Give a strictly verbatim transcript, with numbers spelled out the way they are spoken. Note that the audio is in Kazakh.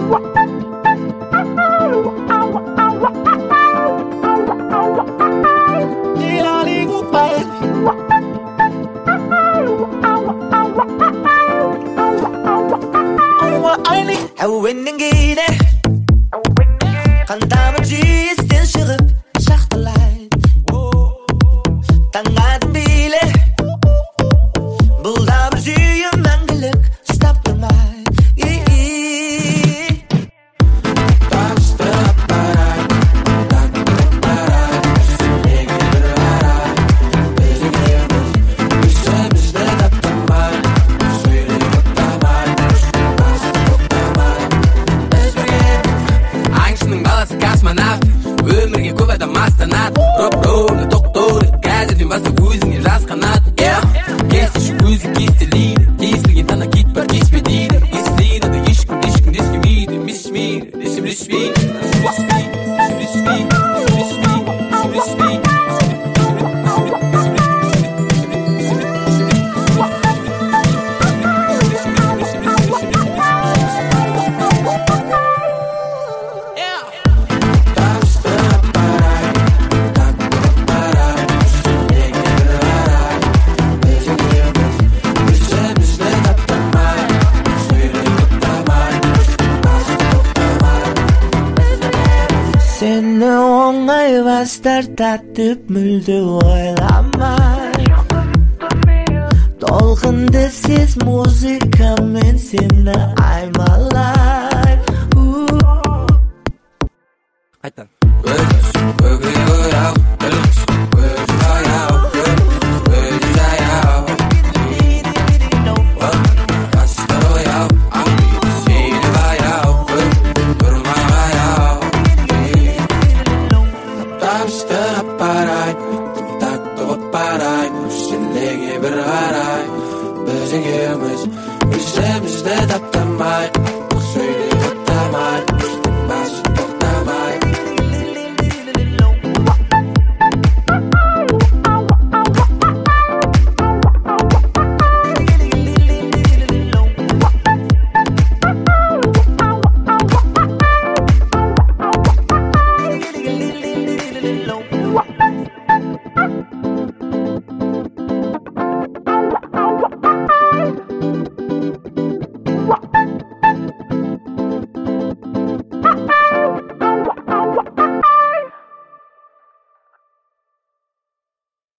Татып мүлде ойламай толқынды сез музыкамен сені аймалай қайтан өгей ояу көз аяу көз аяу қастар ояу сені аяу тұрмай аяу табыстыр апарайын тәтті қып барайын сендегі бір қарай біз екеуміз өзімізді таптамай